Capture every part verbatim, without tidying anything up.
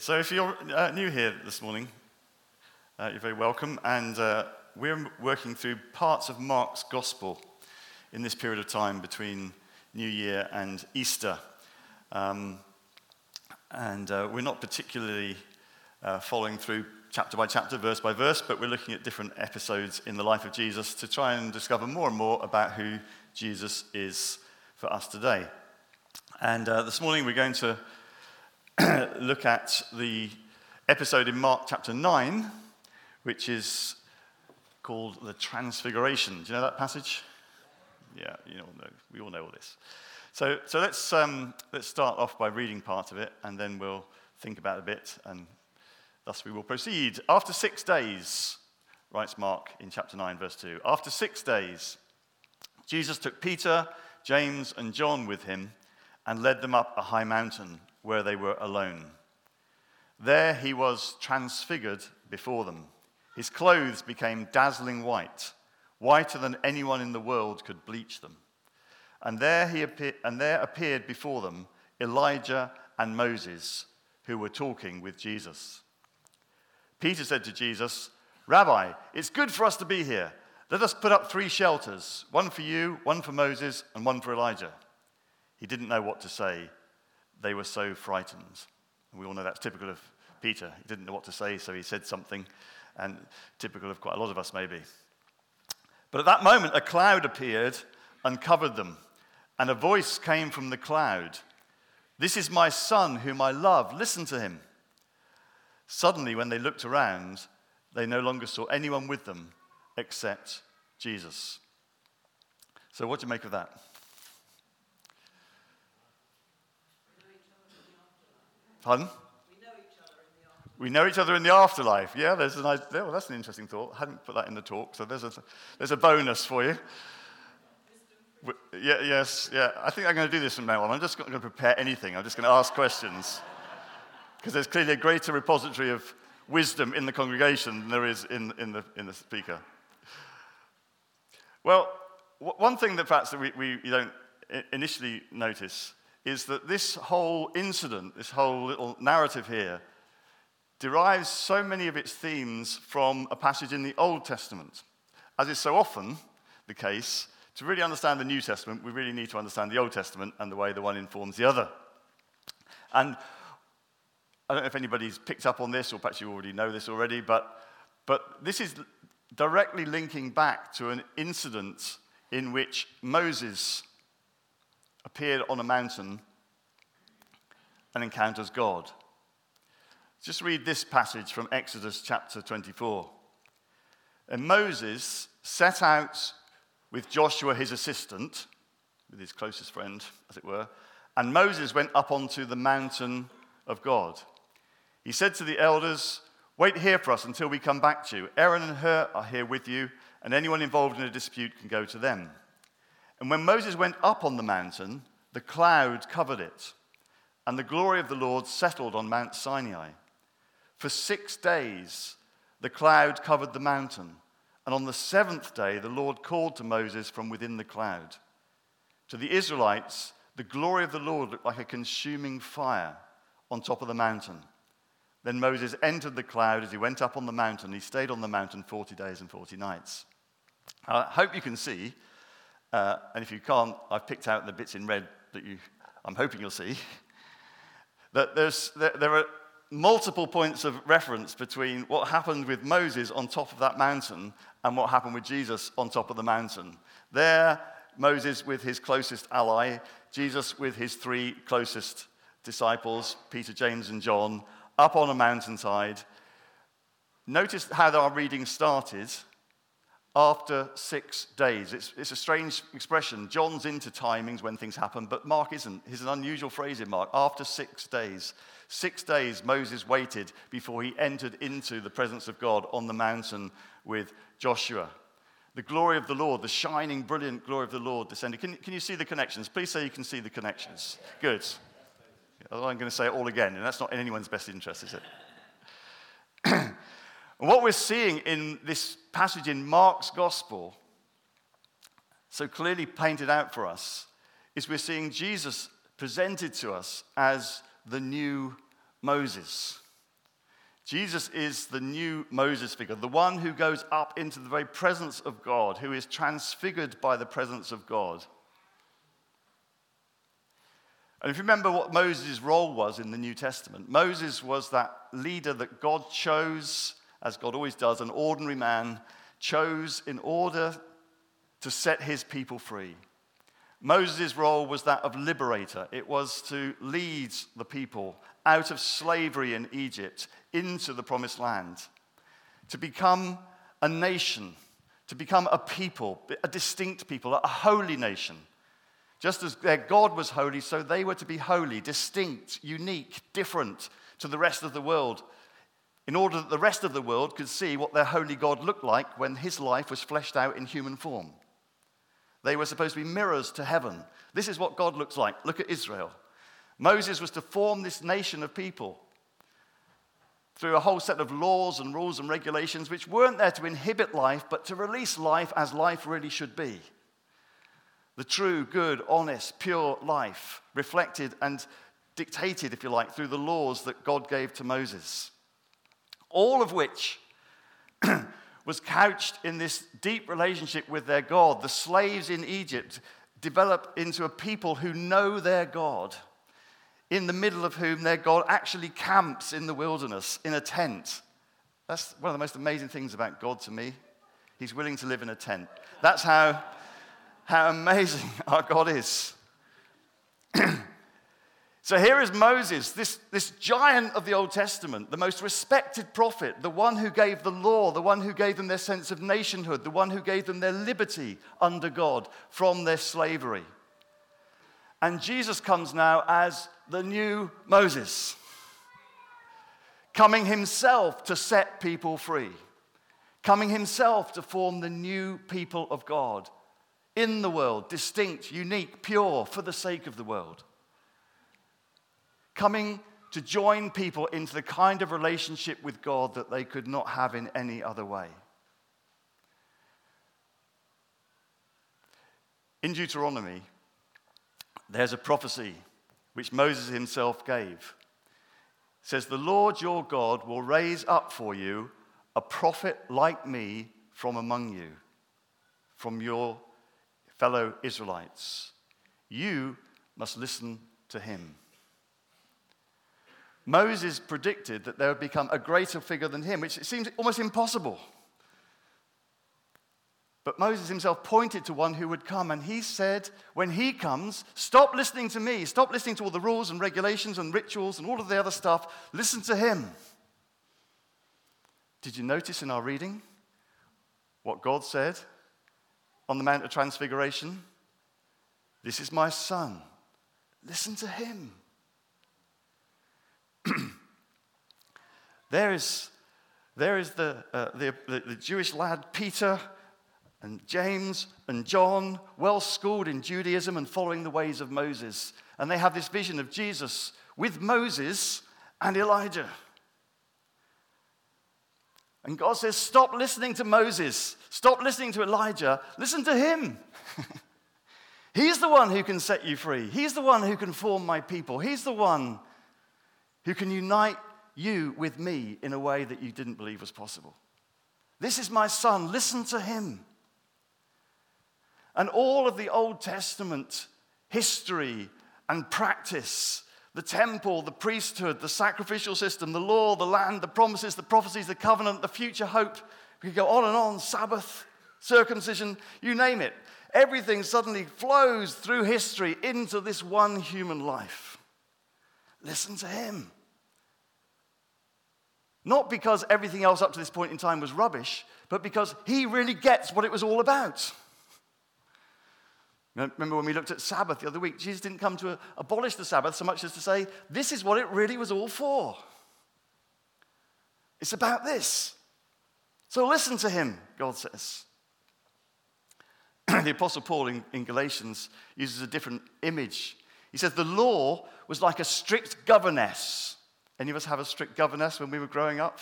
So if you're uh, new here this morning, uh, you're very welcome, and uh, we're working through parts of Mark's Gospel in this period of time between New Year and Easter. Um, and uh, we're not particularly uh, following through chapter by chapter, verse by verse, but we're looking at different episodes in the life of Jesus to try and discover more and more about who Jesus is for us today. And uh, this morning we're going to look at the episode in Mark chapter nine, which is called the Transfiguration. Do you know that passage? Yeah, you all know. We all know all this. So, so let's um, let's start off by reading part of it, and then we'll think about it a bit, and thus we will proceed. After six days, writes Mark in chapter nine, verse two. After six days, Jesus took Peter, James, and John with him, and led them up a high mountain, where they were alone. There he was transfigured before them. His clothes became dazzling white, whiter than anyone in the world could bleach them. And there he appeared, and there appeared before them Elijah and Moses, who were talking with Jesus. Peter said to Jesus, "Rabbi, it's good for us to be here. Let us put up three shelters, one for you, one for Moses, and one for Elijah." He didn't know what to say. They were so frightened. We all know that's typical of Peter. He didn't know what to say, so he said something, and typical of quite a lot of us, maybe. But at that moment, a cloud appeared and covered them, and a voice came from the cloud. "This is my son, whom I love. Listen to him." Suddenly, when they looked around, they no longer saw anyone with them except Jesus. So what do you make of that? Pardon? We know each other in the afterlife. We know each other in the afterlife. Yeah, there's an idea. Well, that's an interesting thought. I hadn't put that in the talk, so there's a there's a bonus for you. Yeah, yes, yeah. I think I'm going to do this from now on. I'm just not going to prepare anything. I'm just going to ask questions, because there's clearly a greater repository of wisdom in the congregation than there is in in the in the speaker. Well, one thing that perhaps that we, we you don't initially notice is that this whole incident, this whole little narrative here, derives so many of its themes from a passage in the Old Testament. As is so often the case, to really understand the New Testament, we really need to understand the Old Testament and the way the one informs the other. And I don't know if anybody's picked up on this, or perhaps you already know this already, but, but this is directly linking back to an incident in which Moses appeared on a mountain and encounters God. Just read this passage from Exodus chapter twenty-four. And Moses set out with Joshua his assistant, with his closest friend, as it were, and Moses went up onto the mountain of God. He said to the elders, "Wait here for us until we come back to you. Aaron and Hur are here with you, and anyone involved in a dispute can go to them." And when Moses went up on the mountain, the cloud covered it, and the glory of the Lord settled on Mount Sinai. For six days the cloud covered the mountain, and on the seventh day the Lord called to Moses from within the cloud. To the Israelites, the glory of the Lord looked like a consuming fire on top of the mountain. Then Moses entered the cloud as he went up on the mountain. He stayed on the mountain forty days and forty nights. I hope you can see. Uh, and if you can't, I've picked out the bits in red that you, I'm hoping you'll see, that there's, there, there are multiple points of reference between what happened with Moses on top of that mountain and what happened with Jesus on top of the mountain. There, Moses with his closest ally, Jesus with his three closest disciples, Peter, James, and John, up on a mountainside. Notice how our reading started. After six days. It's, it's a strange expression. John's into timings when things happen, but Mark isn't. It's an unusual phrase in Mark. After six days. Six days Moses waited before he entered into the presence of God on the mountain with Joshua. The glory of the Lord, the shining, brilliant glory of the Lord descended. Can, can you see the connections? Please say you can see the connections. Good. I'm going to say it all again, and that's not in anyone's best interest, is it? And what we're seeing in this passage in Mark's Gospel, so clearly painted out for us, is we're seeing Jesus presented to us as the new Moses. Jesus is the new Moses figure, the one who goes up into the very presence of God, who is transfigured by the presence of God. And if you remember what Moses' role was in the New Testament, Moses was that leader that God chose, as God always does, an ordinary man, chose in order to set his people free. Moses' role was that of liberator. It was to lead the people out of slavery in Egypt into the promised land, to become a nation, to become a people, a distinct people, a holy nation. Just as their God was holy, so they were to be holy, distinct, unique, different to the rest of the world, in order that the rest of the world could see what their holy God looked like when his life was fleshed out in human form. They were supposed to be mirrors to heaven. This is what God looks like. Look at Israel. Moses was to form this nation of people through a whole set of laws and rules and regulations which weren't there to inhibit life, but to release life as life really should be. The true, good, honest, pure life reflected and dictated, if you like, through the laws that God gave to Moses. All of which was couched in this deep relationship with their God. The slaves in Egypt develop into a people who know their God, in the middle of whom their God actually camps in the wilderness in a tent. That's one of the most amazing things about God to me. He's willing to live in a tent. That's how, how amazing our God is. So here is Moses, this, this giant of the Old Testament, the most respected prophet, the one who gave the law, the one who gave them their sense of nationhood, the one who gave them their liberty under God from their slavery. And Jesus comes now as the new Moses, coming himself to set people free, coming himself to form the new people of God in the world, distinct, unique, pure, for the sake of the world. Coming to join people into the kind of relationship with God that they could not have in any other way. In Deuteronomy, there's a prophecy which Moses himself gave. It says, "The Lord your God will raise up for you a prophet like me from among you, from your fellow Israelites. You must listen to him." Moses predicted that there would become a greater figure than him, which seems almost impossible. But Moses himself pointed to one who would come, and he said, when he comes, stop listening to me, stop listening to all the rules and regulations and rituals and all of the other stuff, listen to him. Did you notice in our reading what God said on the Mount of Transfiguration? This is my son, listen to him. There is, there is the, uh, the, the, the Jewish lad Peter and James and John, well schooled in Judaism and following the ways of Moses. And they have this vision of Jesus with Moses and Elijah. And God says, stop listening to Moses. Stop listening to Elijah. Listen to him. He's the one who can set you free. He's the one who can form my people. He's the one who can unite you with me in a way that you didn't believe was possible. This is my son. Listen to him. And all of the Old Testament history and practice, the temple, the priesthood, the sacrificial system, the law, the land, the promises, the prophecies, the covenant, the future hope, we could go on and on, Sabbath, circumcision, you name it. Everything suddenly flows through history into this one human life. Listen to him. Not because everything else up to this point in time was rubbish, but because he really gets what it was all about. Remember when we looked at Sabbath the other week, Jesus didn't come to abolish the Sabbath so much as to say, this is what it really was all for. It's about this. So listen to him, God says. The Apostle Paul in, in Galatians uses a different image. He says the law was like a strict governess. Any of us have a strict governess when we were growing up?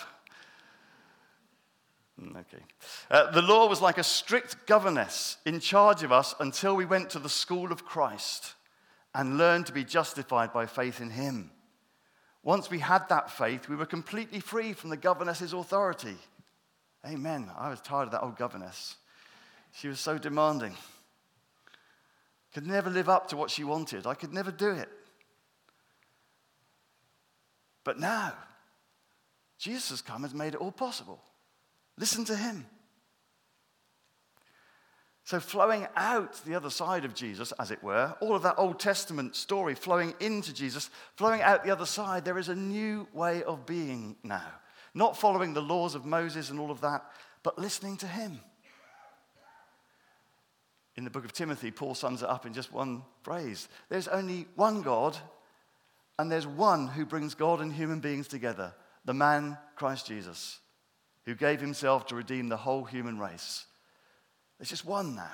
Okay. Uh, the law was like a strict governess in charge of us until we went to the school of Christ and learned to be justified by faith in him. Once we had that faith, we were completely free from the governess's authority. Amen. I was tired of that old governess. She was so demanding. Could never live up to what she wanted. I could never do it. But now, Jesus has come and has made it all possible. Listen to him. So flowing out the other side of Jesus, as it were, all of that Old Testament story flowing into Jesus, flowing out the other side, there is a new way of being now. Not following the laws of Moses and all of that, but listening to him. In the book of Timothy, Paul sums it up in just one phrase. There's only one God, and there's one who brings God and human beings together, the man Christ Jesus, who gave himself to redeem the whole human race. There's just one now.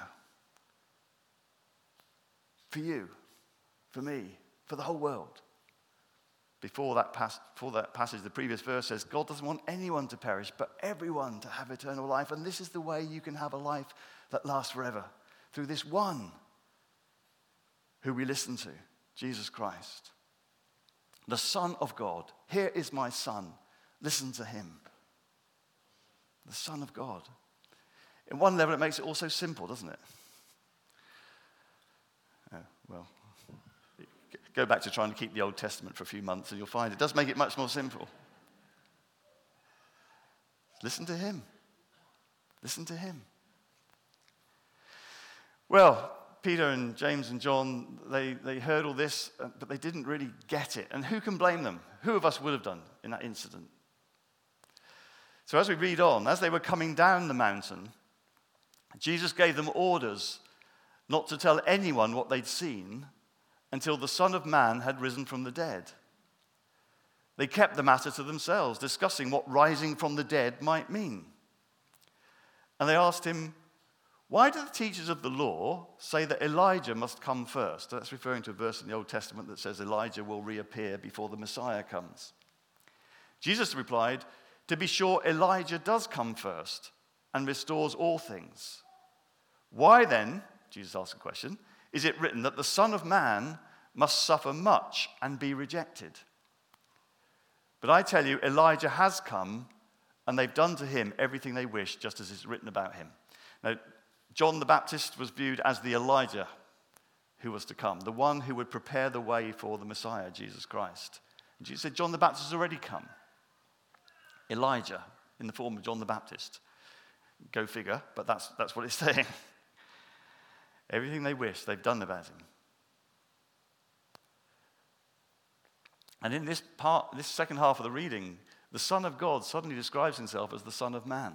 For you, for me, for the whole world. Before that, pas- before that passage, the previous verse says, God doesn't want anyone to perish, but everyone to have eternal life. And this is the way you can have a life that lasts forever. Through this one who we listen to, Jesus Christ. The Son of God. Here is my Son. Listen to him. The Son of God. In one level, it makes it all so simple, doesn't it? Oh, well, go back to trying to keep the Old Testament for a few months and you'll find it does make it much more simple. Listen to him. Listen to him. Well, Peter and James and John, they, they heard all this, but they didn't really get it. And who can blame them? Who of us would have done in that incident? So as we read on, as they were coming down the mountain, Jesus gave them orders not to tell anyone what they'd seen until the Son of Man had risen from the dead. They kept the matter to themselves, discussing what rising from the dead might mean. And they asked him, why do the teachers of the law say that Elijah must come first? That's referring to a verse in the Old Testament that says Elijah will reappear before the Messiah comes. Jesus replied, to be sure, Elijah does come first and restores all things. Why then, Jesus asked a question, is it written that the Son of Man must suffer much and be rejected? But I tell you, Elijah has come, and they've done to him everything they wish, just as is written about him. Now, John the Baptist was viewed as the Elijah who was to come, the one who would prepare the way for the Messiah, Jesus Christ. And Jesus said, John the Baptist has already come. Elijah, in the form of John the Baptist. Go figure, but that's, that's what it's saying. Everything they wish, they've done about him. And in this part, this second half of the reading, the Son of God suddenly describes himself as the Son of Man.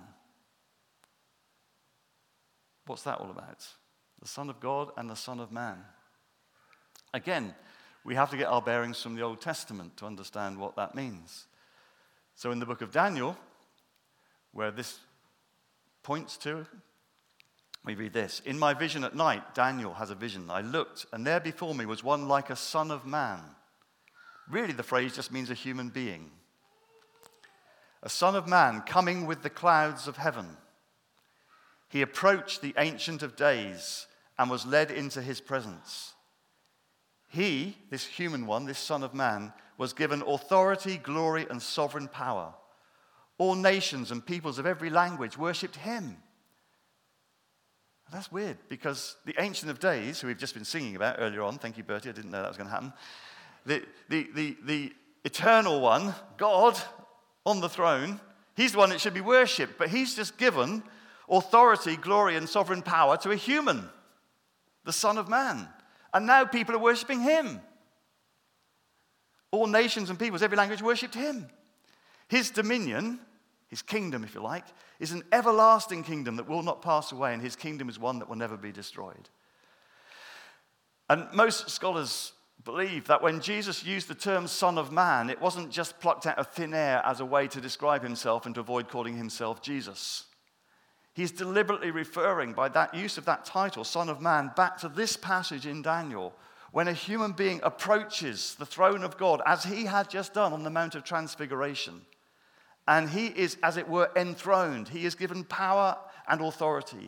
What's that all about? The Son of God and the Son of Man. Again, we have to get our bearings from the Old Testament to understand what that means. So in the book of Daniel, where this points to, we read this. In my vision at night, Daniel has a vision. I looked, and there before me was one like a son of man. Really, the phrase just means a human being. A son of man coming with the clouds of heaven. He approached the Ancient of Days and was led into his presence. He, this human one, this Son of Man, was given authority, glory, and sovereign power. All nations and peoples of every language worshipped him. That's weird, because the Ancient of Days, who we've just been singing about earlier on, thank you, Bertie, I didn't know that was going to happen, the, the, the, the eternal one, God, on the throne, he's the one that should be worshipped, but he's just given authority, glory, and sovereign power to a human, the Son of Man. And now people are worshipping him. All nations and peoples, every language worshipped him. His dominion, his kingdom, if you like, is an everlasting kingdom that will not pass away, and his kingdom is one that will never be destroyed. And most scholars believe that when Jesus used the term Son of Man, it wasn't just plucked out of thin air as a way to describe himself and to avoid calling himself Jesus. He's deliberately referring by that use of that title, Son of Man, back to this passage in Daniel, when a human being approaches the throne of God, as he had just done on the Mount of Transfiguration. And he is, as it were, enthroned. He is given power and authority.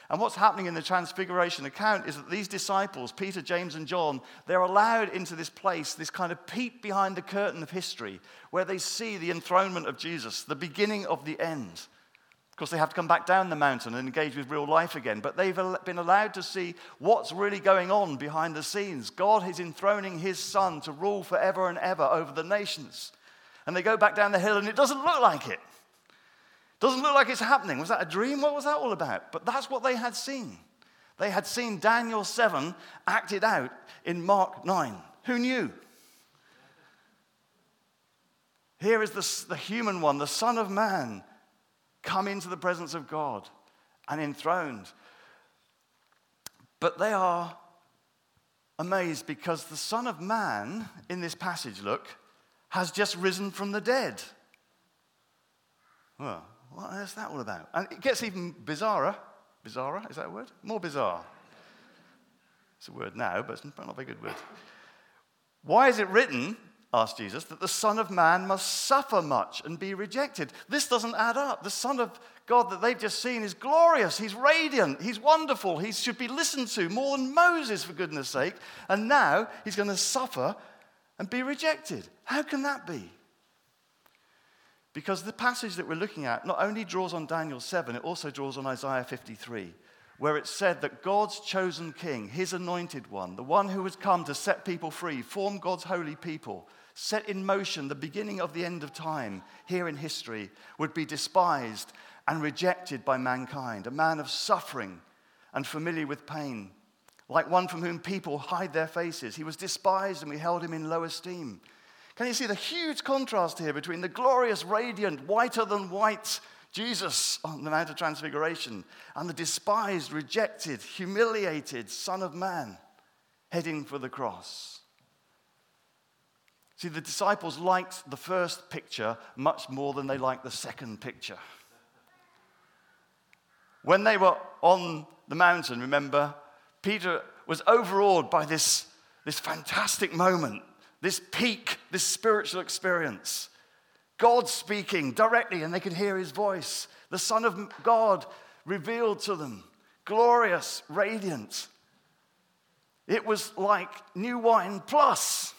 And what's happening in the Transfiguration account is that these disciples, Peter, James, and John, they're allowed into this place, this kind of peek behind the curtain of history, where they see the enthronement of Jesus, the beginning of the end. Of course, they have to come back down the mountain and engage with real life again, but they've been allowed to see what's really going on behind the scenes. God is enthroning his Son to rule forever and ever over the nations. And they go back down the hill, and it doesn't look like it. Doesn't look like it's happening. Was that a dream? What was that all about? But that's what they had seen. They had seen Daniel seven acted out in Mark nine. Who knew? Here is the, the human one, the Son of Man, come into the presence of God and enthroned. But they are amazed because the Son of Man, in this passage, look, has just risen from the dead. Well, what on earth is that all about? And it gets even bizarrer. Bizarrer, is that a word? More bizarre. It's a word now, but it's not a very good word. Why is it written, asked Jesus, that the Son of Man must suffer much and be rejected? This doesn't add up. The Son of God that they've just seen is glorious. He's radiant. He's wonderful. He should be listened to more than Moses, for goodness sake. And now he's going to suffer and be rejected. How can that be? Because the passage that we're looking at not only draws on Daniel seven, it also draws on Isaiah fifty-three, where it's said that God's chosen king, his anointed one, the one who has come to set people free, form God's holy people, set in motion the beginning of the end of time here in history, would be despised and rejected by mankind, a man of suffering and familiar with pain, like one from whom people hide their faces. He was despised and we held him in low esteem. Can you see the huge contrast here between the glorious, radiant, whiter than white Jesus on the Mount of Transfiguration and the despised, rejected, humiliated Son of Man heading for the cross? See, the disciples liked the first picture much more than they liked the second picture. When they were on the mountain, remember, Peter was overawed by this, this fantastic moment. This peak, this spiritual experience. God speaking directly, and they could hear his voice. The Son of God revealed to them. Glorious, radiant. It was like new wine plus.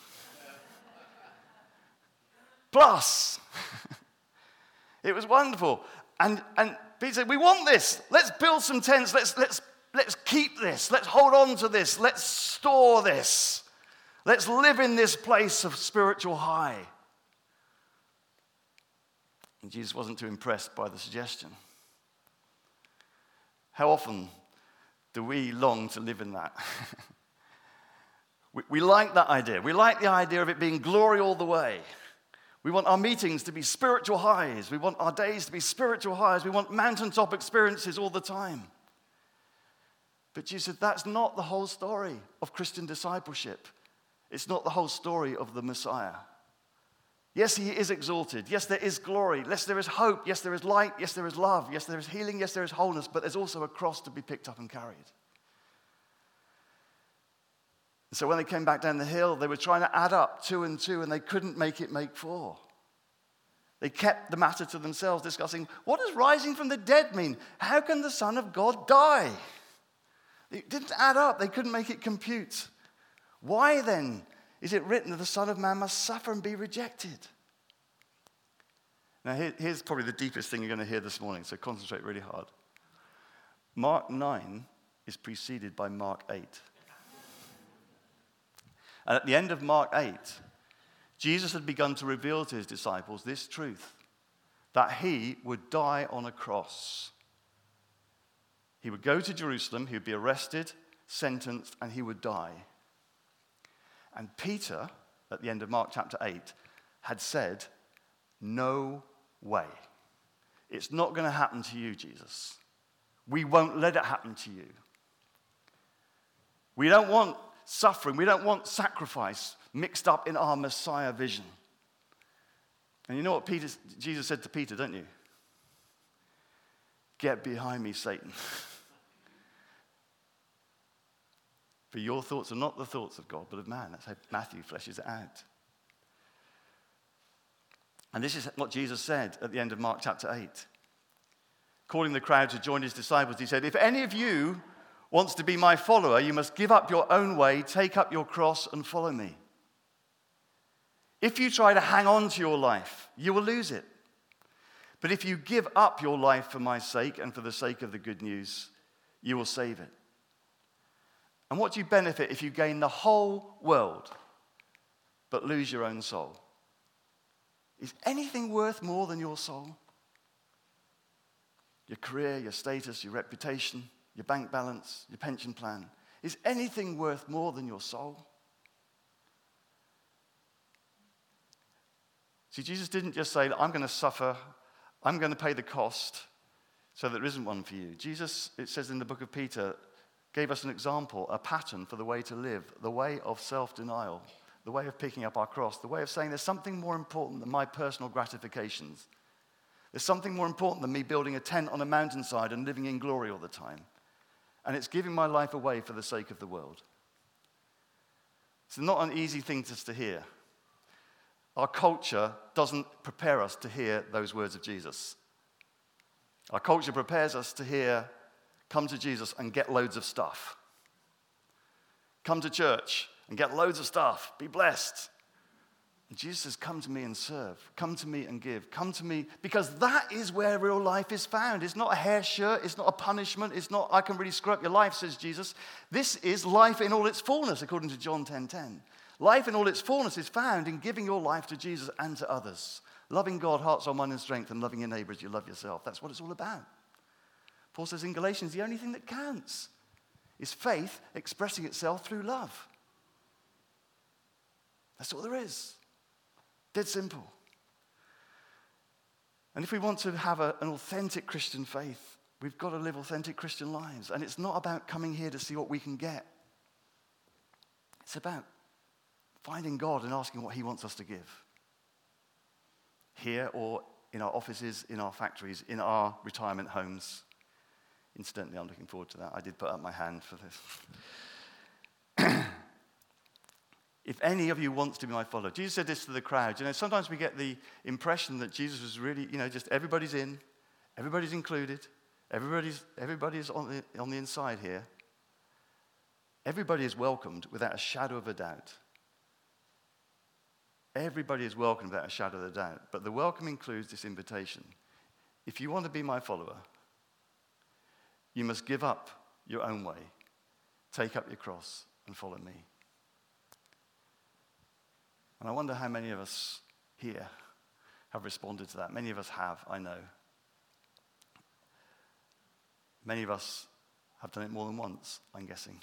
Plus. It was wonderful. And, and Peter said, we want this. Let's build some tents. Let's, let's, let's keep this. Let's hold on to this. Let's store this. Let's live in this place of spiritual high. And Jesus wasn't too impressed by the suggestion. How often do we long to live in that? we, we like that idea. We like the idea of it being glory all the way. We want our meetings to be spiritual highs. We want our days to be spiritual highs. We want mountaintop experiences all the time. But Jesus said that's not the whole story of Christian discipleship. It's not the whole story of the Messiah. Yes, he is exalted. Yes, there is glory. Yes, there is hope. Yes, there is light. Yes, there is love. Yes, there is healing. Yes, there is wholeness. But there's also a cross to be picked up and carried. And so when they came back down the hill, they were trying to add up two and two, and they couldn't make it make four. They kept the matter to themselves, discussing, what does rising from the dead mean? How can the Son of God die? It didn't add up. They couldn't make it compute. Why then is it written that the Son of Man must suffer and be rejected? Now here, here's probably the deepest thing you're going to hear this morning, so concentrate really hard. Mark nine is preceded by Mark eight. And at the end of Mark eight, Jesus had begun to reveal to his disciples this truth, that he would die on a cross. He would go to Jerusalem, he would be arrested, sentenced, and he would die. And Peter, at the end of Mark chapter eight, had said, no way. It's not going to happen to you, Jesus. We won't let it happen to you. We don't want suffering. We don't want sacrifice mixed up in our Messiah vision. And you know what Peter, Jesus said to Peter, don't you? Get behind me, Satan. For your thoughts are not the thoughts of God, but of man. That's how Matthew fleshes it out. And this is what Jesus said at the end of Mark chapter eight. calling the crowd to join his disciples, he said, "If any of you wants to be my follower, you must give up your own way, take up your cross, and follow me. If you try to hang on to your life, you will lose it. But if you give up your life for my sake and for the sake of the good news, you will save it. And what do you benefit if you gain the whole world but lose your own soul? Is anything worth more than your soul? Your career, your status, your reputation, your bank balance, your pension plan. Is anything worth more than your soul?" See, Jesus didn't just say, "I'm going to suffer, I'm going to pay the cost, so there isn't one for you." Jesus, it says in the book of Peter, gave us an example, a pattern for the way to live, the way of self-denial, the way of picking up our cross, the way of saying there's something more important than my personal gratifications. There's something more important than me building a tent on a mountainside and living in glory all the time. And it's giving my life away for the sake of the world. It's not an easy thing just to hear. Our culture doesn't prepare us to hear those words of Jesus. Our culture prepares us to hear, come to Jesus and get loads of stuff. Come to church and get loads of stuff. Be blessed. And Jesus says, come to me and serve. Come to me and give. Come to me, because that is where real life is found. It's not a hair shirt. It's not a punishment. It's not, I can really screw up your life, says Jesus. This is life in all its fullness, according to John ten ten. Life in all its fullness is found in giving your life to Jesus and to others. Loving God, heart, soul, mind, and strength, and loving your neighbor as you love yourself. That's what it's all about. Paul says in Galatians, the only thing that counts is faith expressing itself through love. That's all there is. Dead simple. And if we want to have a, an authentic Christian faith, we've got to live authentic Christian lives. And it's not about coming here to see what we can get. It's about finding God and asking what he wants us to give. Here or in our offices, in our factories, in our retirement homes. Incidentally, I'm looking forward to that. I did put up my hand for this. If any of you wants to be my follower. Jesus said this to the crowd. You know, sometimes we get the impression that Jesus was really, you know, just everybody's in, everybody's included, everybody's, everybody's on the, on the inside here. Everybody is welcomed without a shadow of a doubt. Everybody is welcome without a shadow of a doubt. But the welcome includes this invitation. If you want to be my follower, you must give up your own way, take up your cross, and follow me. And I wonder how many of us here have responded to that. Many of us have, I know. Many of us have done it more than once, I'm guessing.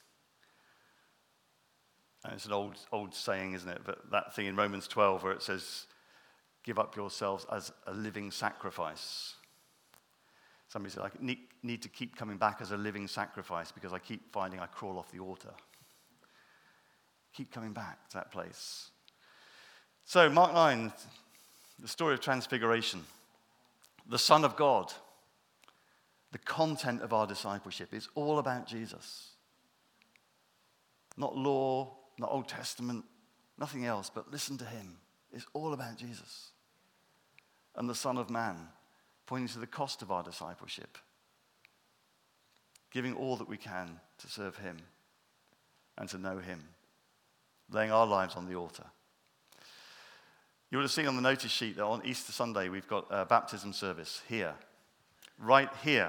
And it's an old old saying, isn't it? But that thing in Romans twelve where it says, give up yourselves as a living sacrifice. Somebody said, I need, need to keep coming back as a living sacrifice because I keep finding I crawl off the altar. Keep coming back to that place. So, Mark nine, the story of transfiguration. The Son of God. The content of our discipleship is all about Jesus. Not law, not Old Testament, nothing else, but listen to him. It's all about Jesus. And the Son of Man, pointing to the cost of our discipleship. Giving all that we can to serve him and to know him. Laying our lives on the altar. You would have seen on the notice sheet that on Easter Sunday we've got a baptism service here. Right here.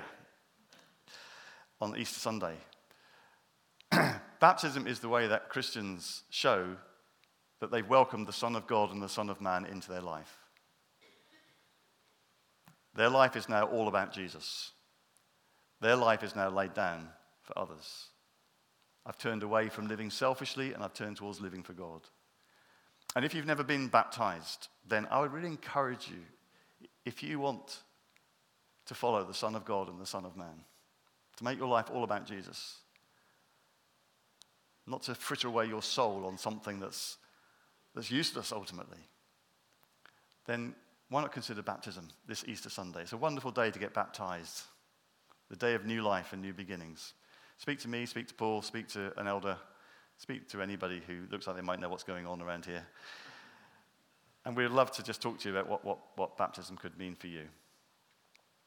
On Easter Sunday. Baptism is the way that Christians show that they've welcomed the Son of God and the Son of Man into their life. Their life is now all about Jesus. Their life is now laid down for others. I've turned away from living selfishly and I've turned towards living for God. And if you've never been baptized, then I would really encourage you, if you want to follow the Son of God and the Son of Man, to make your life all about Jesus. Not to fritter away your soul on something that's, that's useless ultimately. Then why not consider baptism this Easter Sunday? It's a wonderful day to get baptized. The day of new life and new beginnings. Speak to me, speak to Paul, speak to an elder, speak to anybody who looks like they might know what's going on around here. And we'd love to just talk to you about what, what, what baptism could mean for you.